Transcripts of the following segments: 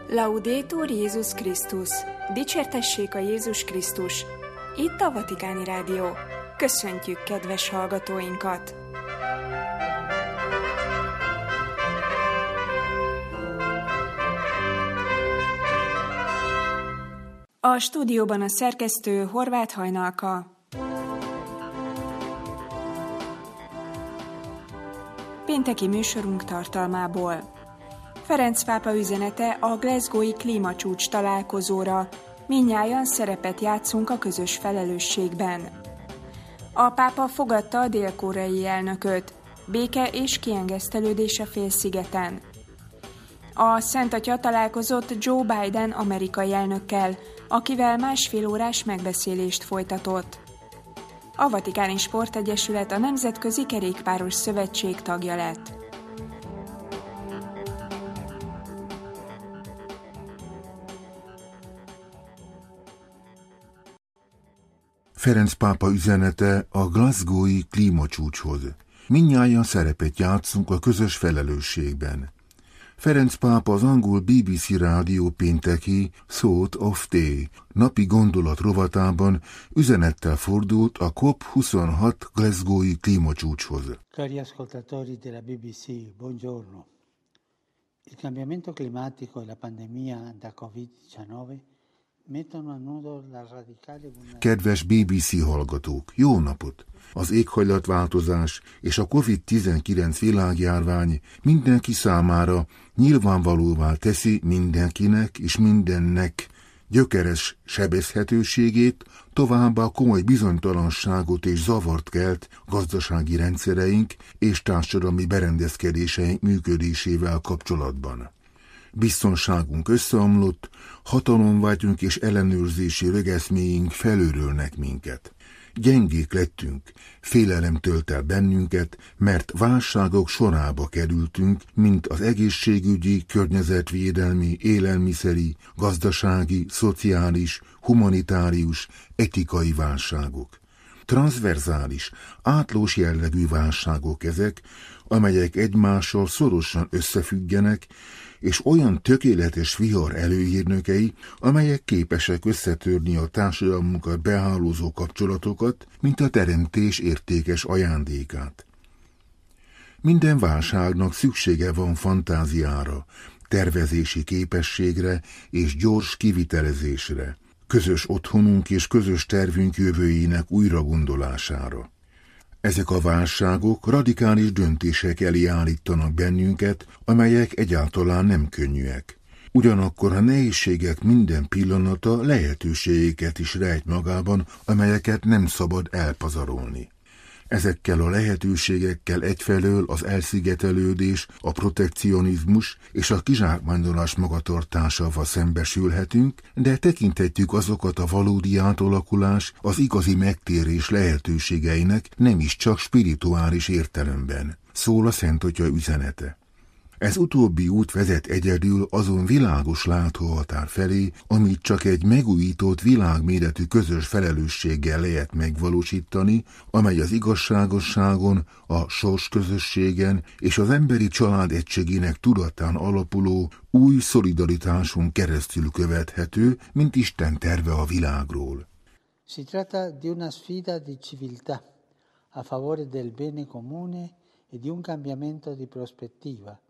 Laudetur Jézus Krisztus! Dicsértessék a Jézus Krisztus! Itt a Vatikáni Rádió. Köszöntjük kedves hallgatóinkat! A stúdióban a szerkesztő Horváth Hajnalka. Pénteki műsorunk tartalmából. Ferenc pápa üzenete a glasgowi klímacsúcs találkozóra. Mindnyájan szerepet játszunk a közös felelősségben. A pápa fogadta a dél-koreai elnököt. Béke és kiengesztelődés a félszigeten. A Szent Atya találkozott Joe Biden amerikai elnökkel, akivel másfél órás megbeszélést folytatott. A Vatikáni Sportegyesület a Nemzetközi Kerékpáros Szövetség tagja lett. Ferenc pápa üzenete a glasgowi klímacsúcshoz. Mindnyájan szerepet játszunk a közös felelősségben. Ferenc pápa az angol BBC rádió pénteki Thought of Day napi gondolat rovatában üzenettel fordult a COP26 glasgowi klímacsúcshoz. Cari ascoltatori della BBC, buongiorno. Il cambiamento climatico e la pandemia da Covid-19 mettono a nudo la radicale... Kedves BBC hallgatók, jó napot! Az éghajlatváltozás és a Covid-19 világjárvány mindenki számára nyilvánvalóvá teszi mindenkinek és mindennek gyökeres sebezhetőségét, továbbá komoly bizonytalanságot és zavart kelt gazdasági rendszereink és társadalmi berendezkedéseink működésével kapcsolatban. Biztonságunk összeomlott, hatalomvágyunk és ellenőrzési rögeszméink felőrölnek minket. Gyengék lettünk, félelem tölt el bennünket, mert válságok sorába kerültünk, mint az egészségügyi, környezetvédelmi, élelmiszeri, gazdasági, szociális, humanitárius, etikai válságok. Transzverzális, átlós jellegű válságok ezek, amelyek egymással szorosan összefüggenek, és olyan tökéletes vihar előhírnökei, amelyek képesek összetörni a társadalmunkat behálózó kapcsolatokat, mint a teremtés értékes ajándékát. Minden válságnak szüksége van fantáziára, tervezési képességre és gyors kivitelezésre, közös otthonunk és közös tervünk jövőjének újragondolására. Ezek a válságok radikális döntések elé állítanak bennünket, amelyek egyáltalán nem könnyűek. Ugyanakkor a nehézségek minden pillanata lehetőségeket is rejt magában, amelyeket nem szabad elpazarolni. Ezekkel a lehetőségekkel egyfelől az elszigetelődés, a protekcionizmus és a kizsákmányolás magatartásával szembesülhetünk, de tekinthetjük azokat a valódi átalakulás, az igazi megtérés lehetőségeinek nem is csak spirituális értelemben, szól a Szent Atya üzenete. Ez utóbbi út vezet egyedül azon világos látóhatár felé, amit csak egy megújított világméretű közös felelősséggel lehet megvalósítani, amely az igazságosságon, a sorsközösségen és az emberi család egységének tudatán alapuló új szolidaritáson keresztül követhető, mint Isten terve a világról. Si tratta di una sfida di civiltà a favore del bene comune e di un cambiamento di prospettiva.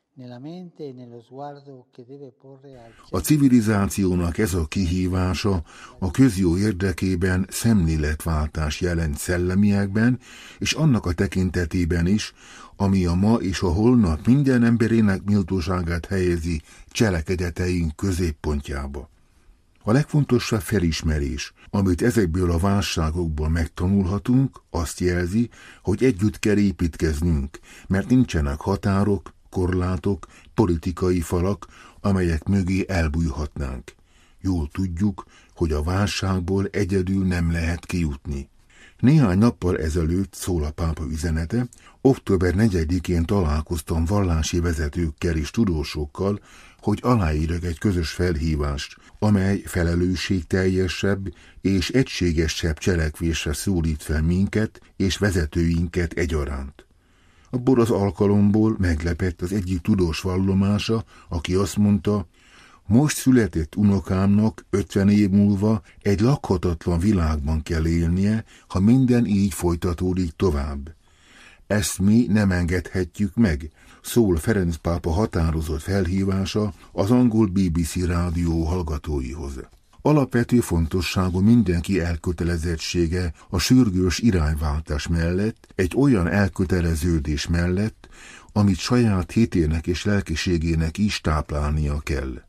A civilizációnak ez a kihívása a közjó érdekében szemléletváltás jelent szellemiekben, és annak a tekintetében is, ami a ma és a holnap minden emberének méltóságát helyezi cselekedeteink középpontjába. A legfontosabb felismerés, amit ezekből a válságokból megtanulhatunk, azt jelzi, hogy együtt kell építkeznünk, mert nincsenek határok, korlátok, politikai falak, amelyek mögé elbújhatnánk. Jól tudjuk, hogy a válságból egyedül nem lehet kijutni. Néhány nappal ezelőtt, szól a pápa üzenete, október 4-én találkoztam vallási vezetőkkel és tudósokkal, hogy aláírjak egy közös felhívást, amely felelősségteljesebb és egységesebb cselekvésre szólít fel minket és vezetőinket egyaránt. Abból az alkalomból meglepett az egyik tudós vallomása, aki azt mondta, Most született unokámnak 50 év múlva egy lakhatatlan világban kell élnie, ha minden így folytatódik tovább. Ezt mi nem engedhetjük meg, szól Ferenc pápa határozott felhívása az angol BBC rádió hallgatóihoz. Alapvető fontosságú mindenki elkötelezettsége a sürgős irányváltás mellett, egy olyan elköteleződés mellett, amit saját hitének és lelkiségének is táplálnia kell.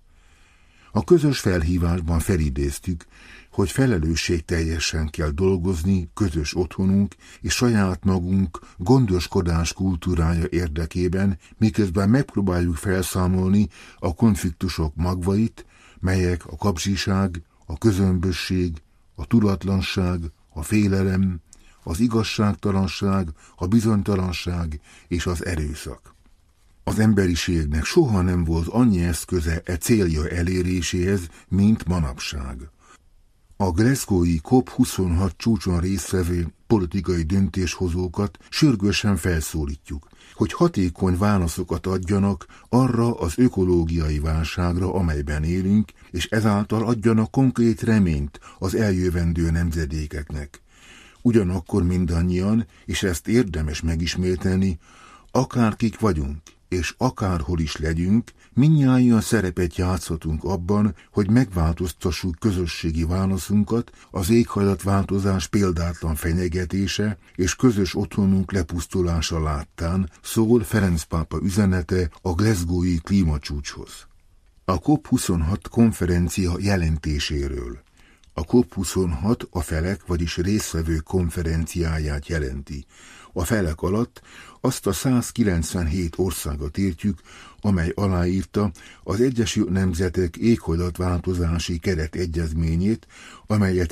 A közös felhívásban felidéztük, hogy felelősségteljesen kell dolgozni közös otthonunk és saját magunk gondoskodás kultúrája érdekében, miközben megpróbáljuk felszámolni a konfliktusok magvait, melyek a kapzsiság, a közömbösség, a tudatlanság, a félelem, az igazságtalanság, a bizonytalanság és az erőszak. Az emberiségnek soha nem volt annyi eszköze e célja eléréséhez, mint manapság. A glasgowi COP26 csúcson résztvevő politikai döntéshozókat sürgősen felszólítjuk, hogy hatékony válaszokat adjanak arra az ökológiai válságra, amelyben élünk, és ezáltal adjanak konkrét reményt az eljövendő nemzedékeknek. Ugyanakkor mindannyian, és ezt érdemes megismételni, akárkik vagyunk, és akárhol is legyünk, mindnyájan szerepet játszhatunk abban, hogy megváltoztassuk közösségi válaszunkat az éghajlatváltozás példátlan fenyegetése és közös otthonunk lepusztulása láttán, szól Ferenc pápa üzenete a glasgowi klímacsúcshoz. A COP26 konferencia jelentéséről. A COP26 a felek, vagyis résztvevők konferenciáját jelenti. A felek alatt azt a 197 országot értjük, amely aláírta az Egyesült Nemzetek éghajlatváltozási keretegyezményét, amelyet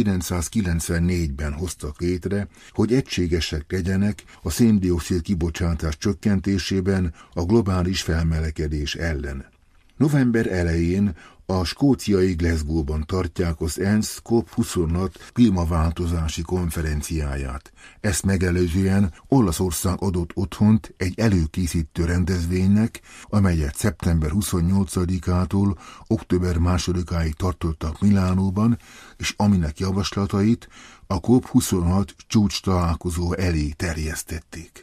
1994-ben hoztak létre, hogy egységesek legyenek a szén-dioxid kibocsátás csökkentésében a globális felmelegedés ellen. November elején a skóciai Glasgow-ban tartják az ENSZ COP26 klímaváltozási konferenciáját. Ezt megelőzően Olaszország adott otthont egy előkészítő rendezvénynek, amelyet szeptember 28-ától október 2-áig tartottak Milánóban, és aminek javaslatait a COP26 csúcs találkozó elé terjesztették.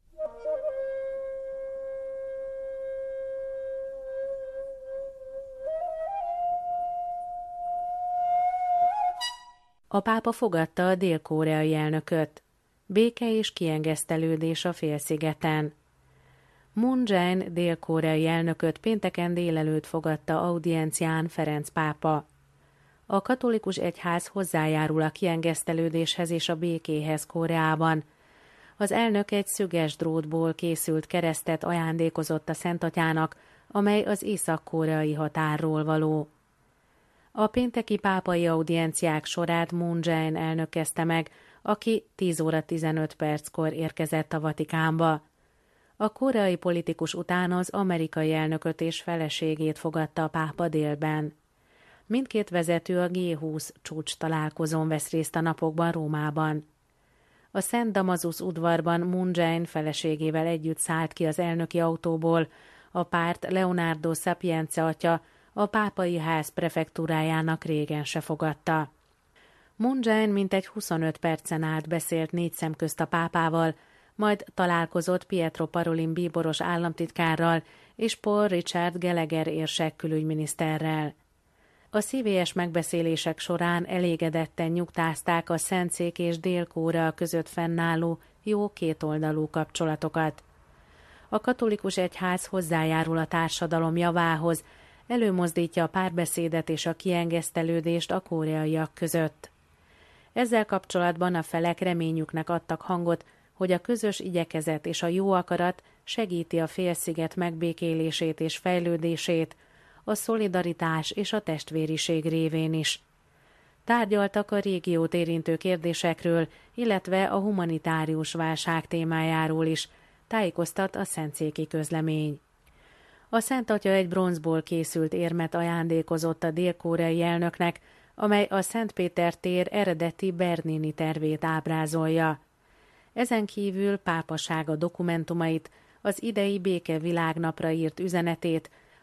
A pápa fogadta a dél-koreai elnököt. Béke és kiengesztelődés a félszigeten. Moon Jae-in dél-koreai elnököt pénteken délelőtt fogadta audiencián Ferenc pápa. A katolikus egyház hozzájárul a kiengesztelődéshez és a békéhez Koreában. Az elnök egy szöges drótból készült keresztet ajándékozott a Szentatyának, amely az észak-koreai határról való. A pénteki pápai audienciák sorát Moon Jae-in elnök kezdte meg, aki 10 óra 15 perckor érkezett a Vatikánba. A koreai politikus után az amerikai elnököt és feleségét fogadta a pápa délben. Mindkét vezető a G20 csúcs találkozón vesz részt a napokban Rómában. A Szent Damasus udvarban Moon Jae-in feleségével együtt szállt ki az elnöki autóból, a párt Leonardo Sapienza atya a pápai ház prefektúrájának régen se fogadta. Moon Jae-in mintegy 25 percen át beszélt 4 szem közt a pápával, majd találkozott Pietro Parolin bíboros államtitkárral és Paul Richard Gallagher érsek külügyminiszterrel. A szívélyes megbeszélések során elégedetten nyugtázták a Szentszék és Dél-Korea között fennálló jó kétoldalú kapcsolatokat. A katolikus egyház hozzájárul a társadalom javához, előmozdítja a párbeszédet és a kiengesztelődést a koreaiak között. Ezzel kapcsolatban a felek reményüknek adtak hangot, hogy a közös igyekezet és a jó akarat segíti a félsziget megbékélését és fejlődését, a szolidaritás és a testvériség révén is. Tárgyaltak a régiót érintő kérdésekről, illetve a humanitárius válság témájáról is, tájékoztat a szentszéki közlemény. A Szent Atya egy bronzból készült érmet ajándékozott a dél-koreai elnöknek, amely a Szent Péter tér eredeti Bernini tervét ábrázolja. Ezen kívül pápasága dokumentumait, az idei béke világnapra írt üzenetét,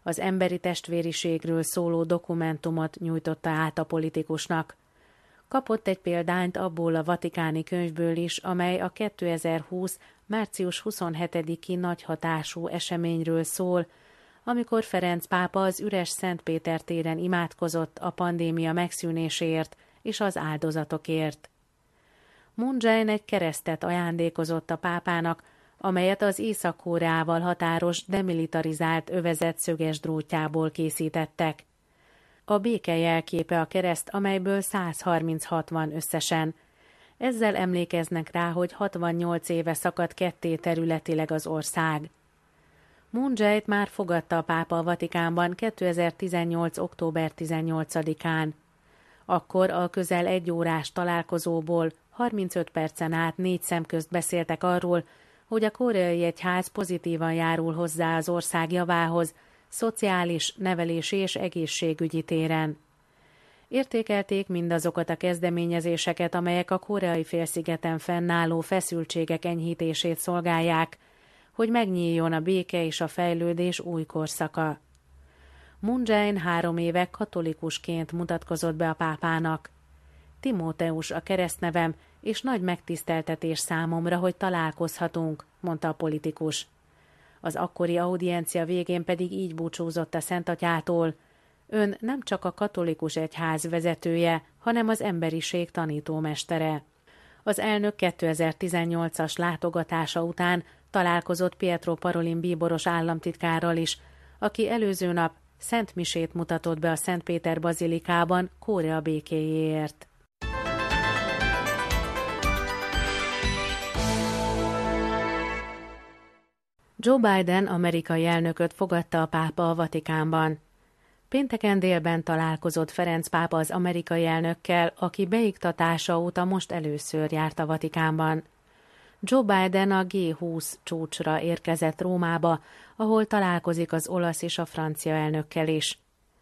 Az emberi testvériségről szóló dokumentumot nyújtotta át a politikusnak. Kapott egy példányt abból a vatikáni könyvből is, amely a 2020. március 27-i nagy hatású eseményről szól, amikor Ferenc pápa az üres Szent Péter téren imádkozott a pandémia megszűnéséért és az áldozatokért. Moon Jae-in egy keresztet ajándékozott a pápának, amelyet az Észak-Koreával határos demilitarizált övezet szöges drótjából készítettek. A béke jelképe a kereszt, amelyből 136 van összesen. Ezzel emlékeznek rá, hogy 68 éve szakadt ketté területileg az ország. Moon Jae-t már fogadta a pápa a Vatikánban 2018. október 18-án. Akkor a közel 1 órás találkozóból 35 percen át 4 szem közt beszéltek arról, hogy a koreai egyház pozitívan járul hozzá az ország javához, szociális, nevelési és egészségügyi téren. Értékelték mindazokat a kezdeményezéseket, amelyek a koreai félszigeten fennálló feszültségek enyhítését szolgálják, hogy megnyíljon a béke és a fejlődés új korszaka. Moon Jae-in 3 éve katolikusként mutatkozott be a pápának. Timóteus a keresztnevem, és nagy megtiszteltetés számomra, hogy találkozhatunk, mondta a politikus. Az akkori audiencia végén pedig így búcsúzott a Szentatyától: ön nem csak a katolikus egyház vezetője, hanem az emberiség tanítómestere. Az elnök 2018-as látogatása után találkozott Pietro Parolin bíboros államtitkárral is, aki előző nap szentmisét mutatott be a Szent Péter bazilikában Korea békéjéért. Joe Biden amerikai elnököt fogadta a pápa a Vatikánban. Pénteken délben találkozott Ferenc pápa az amerikai elnökkel, aki beiktatása óta most először járt a Vatikánban. Joe Biden a G20 csúcsra érkezett Rómába, ahol találkozik az olasz és a francia elnökkel is.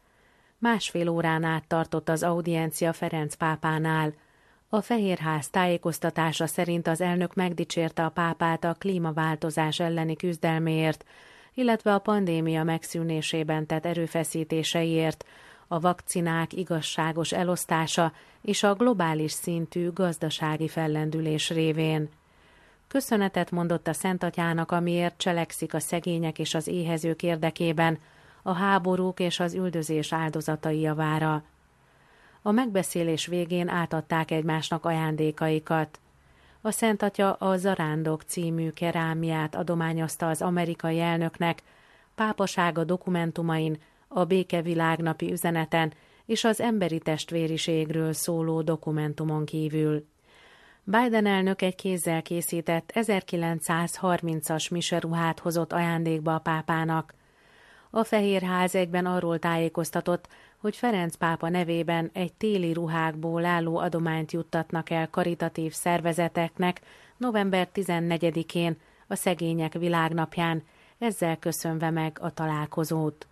1,5 órán át tartott az audiencia Ferenc pápánál. A Fehérház tájékoztatása szerint az elnök megdicsérte a pápát a klímaváltozás elleni küzdelméért, illetve a pandémia megszűnésében tett erőfeszítéseiért, a vakcinák igazságos elosztása és a globális szintű gazdasági fellendülés révén. Köszönetet mondott a Szentatyának, amiért cselekszik a szegények és az éhezők érdekében, a háborúk és az üldözés áldozatai javára. A megbeszélés végén átadták egymásnak ajándékaikat. A Szentatya a Zarándok című kerámiát adományozta az amerikai elnöknek, pápasága dokumentumain, a Béke világnapi üzeneten és az emberi testvériségről szóló dokumentumon kívül. Biden elnök egy kézzel készített 1930-as miseruhát hozott ajándékba a pápának. A Fehérház egyben arról tájékoztatott, hogy Ferenc pápa nevében egy téli ruhákból álló adományt juttatnak el karitatív szervezeteknek november 14-én, a Szegények Világnapján, ezzel köszönve meg a találkozót.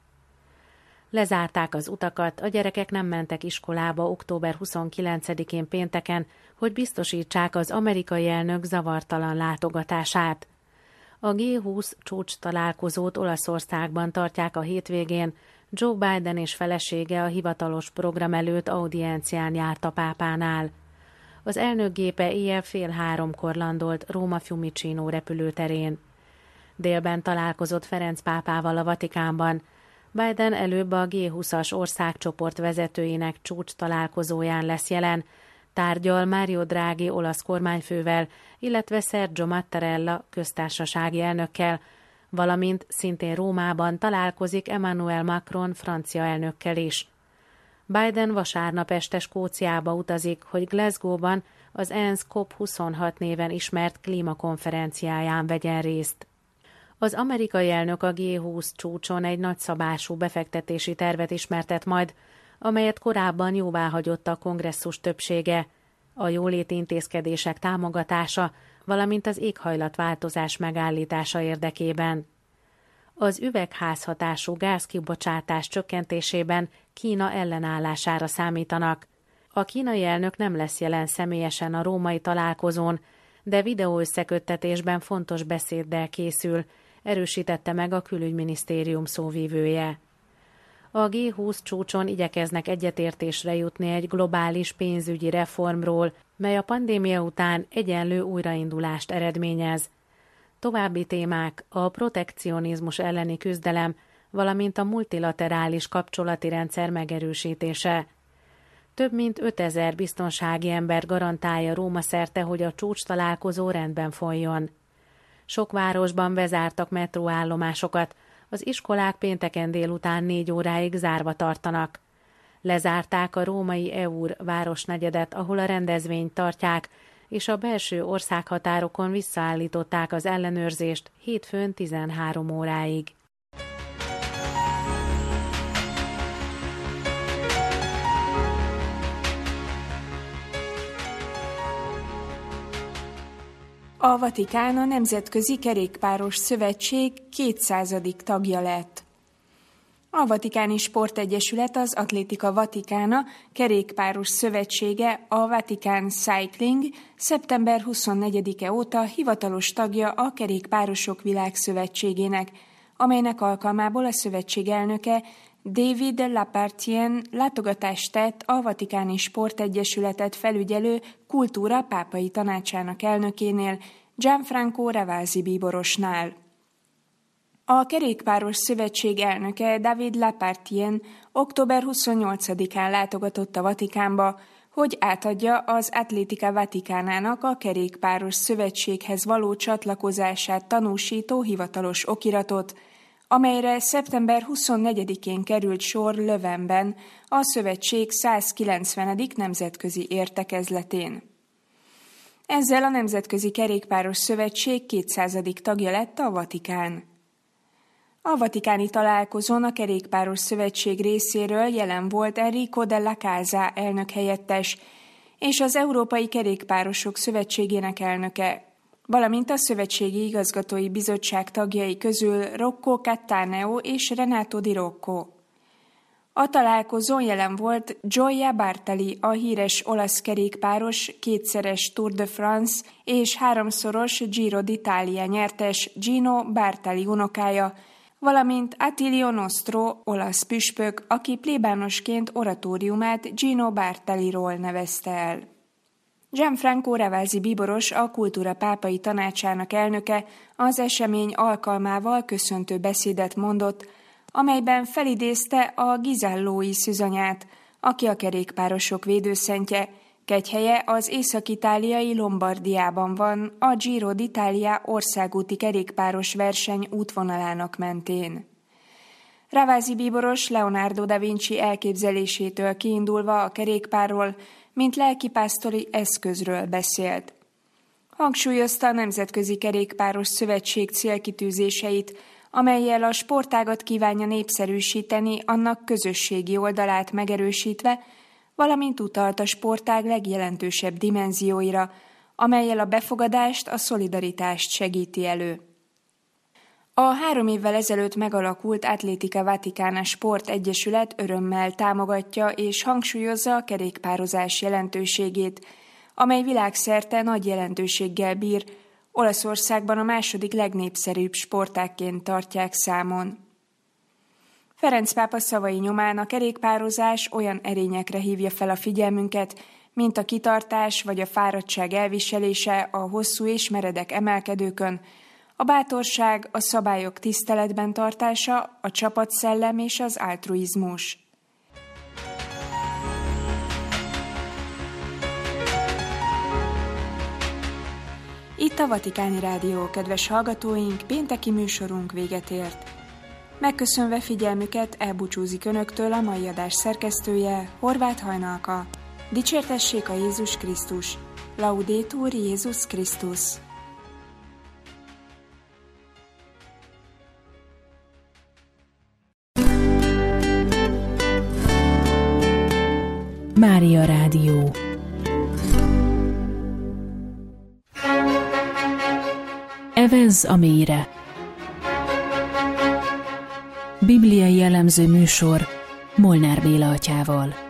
Lezárták az utakat, a gyerekek nem mentek iskolába október 29-én pénteken, hogy biztosítsák az amerikai elnök zavartalan látogatását. A G20 csúcs találkozót Olaszországban tartják a hétvégén, Joe Biden és felesége a hivatalos program előtt audiencián járt a pápánál. Az elnök gépe éjjel 2:30 landolt Róma Fiumicino repülőterén. Délben találkozott Ferenc pápával a Vatikánban. Biden előbb a G20-as országcsoport vezetőinek csúcs találkozóján lesz jelen, tárgyal Mario Draghi olasz kormányfővel, illetve Sergio Mattarella köztársasági elnökkel, valamint szintén Rómában találkozik Emmanuel Macron francia elnökkel is. Biden vasárnap este Skóciába utazik, hogy Glasgow-ban az ENSZ COP26 néven ismert klímakonferenciáján vegyen részt. Az amerikai elnök a G20 csúcson egy nagyszabású befektetési tervet ismertet majd, amelyet korábban jóváhagyott a kongresszus többsége, a jóléti intézkedések támogatása, valamint az éghajlatváltozás megállítása érdekében. Az üvegházhatású gázkibocsátás csökkentésében Kína ellenállására számítanak. A kínai elnök nem lesz jelen személyesen a római találkozón, de videóösszeköttetésben fontos beszéddel készül, erősítette meg a külügyminisztérium szóvívője. A G20 csúcson igyekeznek egyetértésre jutni egy globális pénzügyi reformról, mely a pandémia után egyenlő újraindulást eredményez. További témák a protekcionizmus elleni küzdelem, valamint a multilaterális kapcsolati rendszer megerősítése. Több mint 5000 biztonsági ember garantálja Róma szerte, hogy a csúcstalálkozó rendben folyjon. Sok városban bezártak metróállomásokat, az iskolák pénteken délután 4 óráig zárva tartanak. Lezárták a római Eur városnegyedet, ahol a rendezvényt tartják, és a belső országhatárokon visszaállították az ellenőrzést hétfőn 13 óráig. A Vatikán a Nemzetközi Kerékpáros Szövetség 200. tagja lett. A Vatikáni Sportegyesület, az Atlétika Vatikána kerékpáros szövetsége, a Vatican Cycling szeptember 24-e óta hivatalos tagja a Kerékpárosok Világszövetségének, amelynek alkalmából a szövetség elnöke David Lapartien látogatást tett a Vatikáni Sportegyesületet felügyelő Kultúra pápai tanácsának elnökénél, Gianfranco Ravasi bíborosnál. A Kerékpáros Szövetség elnöke David Lapartien október 28-án látogatott a Vatikánba, hogy átadja az Atlétika Vatikánának a Kerékpáros Szövetséghez való csatlakozását tanúsító hivatalos okiratot, amelyre szeptember 24-én került sor Löwenben, a szövetség 190. nemzetközi értekezletén. Ezzel a Nemzetközi Kerékpáros Szövetség 200. tagja lett a Vatikán. A vatikáni találkozón a Kerékpáros Szövetség részéről jelen volt Enrico Della Casa elnökhelyettes és az Európai Kerékpárosok Szövetségének elnöke, valamint a Szövetségi Igazgatói Bizottság tagjai közül Rocco Cattaneo és Renato Di Rocco. A találkozón jelen volt Gioia Bartali, a híres olasz kerékpáros, 2-szeres Tour de France és 3-szoros Giro d'Italia nyertes Gino Bartali unokája, valamint Attilio Nostro, olasz püspök, aki plébánosként oratóriumát Gino Bartaliról nevezte el. Gianfranco Ravasi bíboros, a Kultúra pápai tanácsának elnöke az esemény alkalmával köszöntő beszédet mondott, amelyben felidézte a Ghisellói szűzanyát, aki a kerékpárosok védőszentje, kegyhelye az észak-itáliai Lombardiában van, a Giro d'Italia országúti kerékpáros verseny útvonalának mentén. Ravasi bíboros Leonardo da Vinci elképzelésétől kiindulva a kerékpárról, mint lelkipásztori eszközről beszélt. Hangsúlyozta a Nemzetközi Kerékpáros Szövetség célkitűzéseit, amellyel a sportágat kívánja népszerűsíteni, annak közösségi oldalát megerősítve, valamint utalt a sportág legjelentősebb dimenzióira, amellyel a befogadást, a szolidaritást segíti elő. A 3 évvel ezelőtt megalakult Atlétika Vatikána Sportegyesület örömmel támogatja és hangsúlyozza a kerékpározás jelentőségét, amely világszerte nagy jelentőséggel bír, Olaszországban a 2. legnépszerűbb sportágként tartják számon. Ferenc pápa szavai nyomán a kerékpározás olyan erényekre hívja fel a figyelmünket, mint a kitartás vagy a fáradtság elviselése a hosszú és meredek emelkedőkön, a bátorság, a szabályok tiszteletben tartása, a csapatszellem és az altruizmus. Itt a Vatikáni Rádió, kedves hallgatóink, pénteki műsorunk véget ért. Megköszönve figyelmüket elbúcsúzik önöktől a mai adás szerkesztője, Horváth Hajnalka. Dicsértessék a Jézus Krisztus! Laudetur Jézus Krisztus! Mária Rádió. Evezz a mélyre. Bibliai jellemző műsor Molnár Béla atyával.